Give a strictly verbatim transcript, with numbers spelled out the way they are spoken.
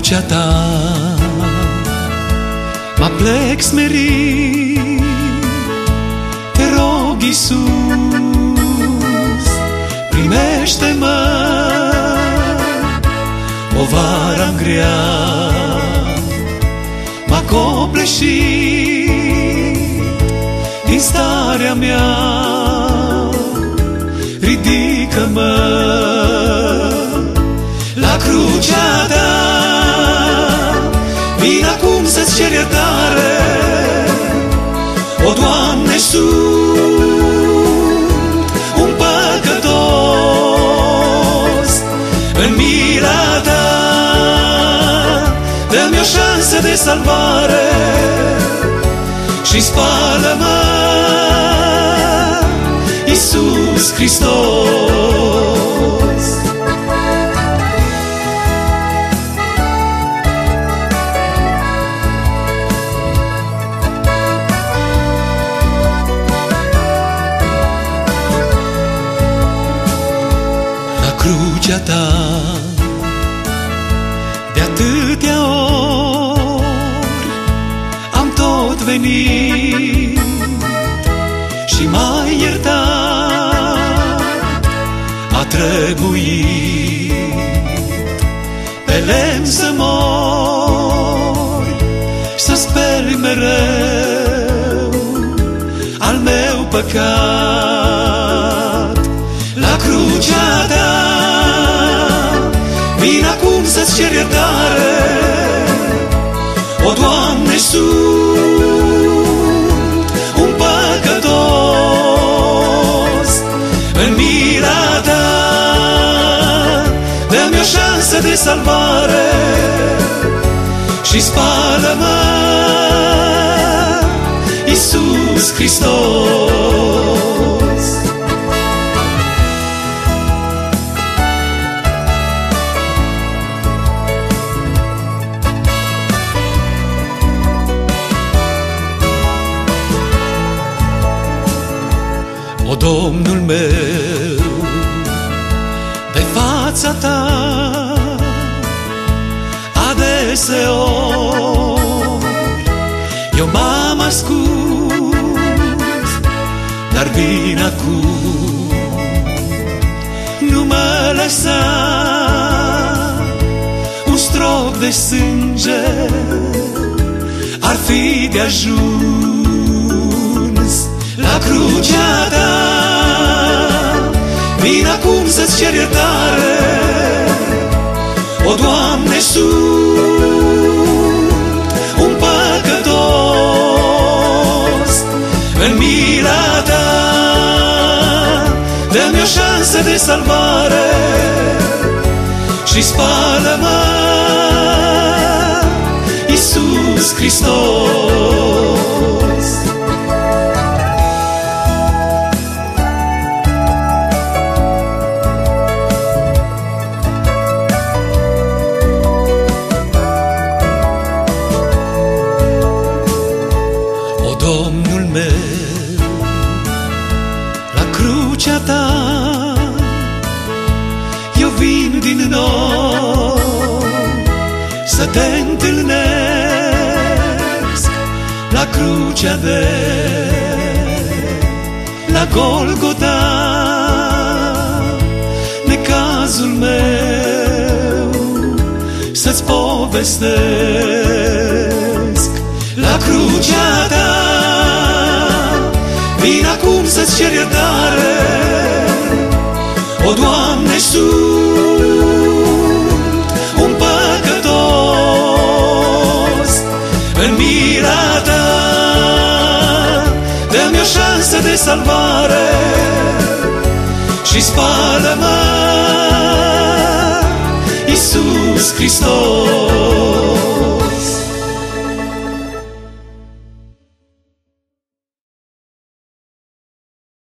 crucea ta mă plec smerit, te rog, Iisus, primește-mă, povara-mi grea m-a copleșit din starea mea, ridică-mă la crucea ta, vin acum să-ți cer iertare, o, Doamne, sunt un păcătos, în mila ta dă-mi o șansă de salvare și spală-mă, Iisus Hristos. Crucea ta de atâtea ori am tot venit și m-ai iertat, a trebuit pe lemn să mori, să speli mereu al meu păcat. La crucea ta vin acum să-ți cer iertare, o, Doamne, sunt un păcătos, în mila ta dă-mi o șansă de salvare și spală-mă, Iisus Hristos. O, Domnul meu, de fața ta adeseori eu m-am ascuns, dar vin acum, nu mă lăsa un strop de sânge ar fi de ajuns. La crucea ta vin acum să-ți cer iertare, o, Doamne, sunt un păcătos, în mila ta dă-mi o șansă de salvare și spală-mă, Iisus Hristos. Domnul meu, la crucea ta eu vin din nou să te întâlnesc, la crucea de la Golgota, necazul meu să-ți povestesc. La crucea ta vin acum să-ți cer iertare, o, Doamne, sunt un păcătos, în mila ta dă-mi o șansă de salvare și spală-mă, Iisus Hristos.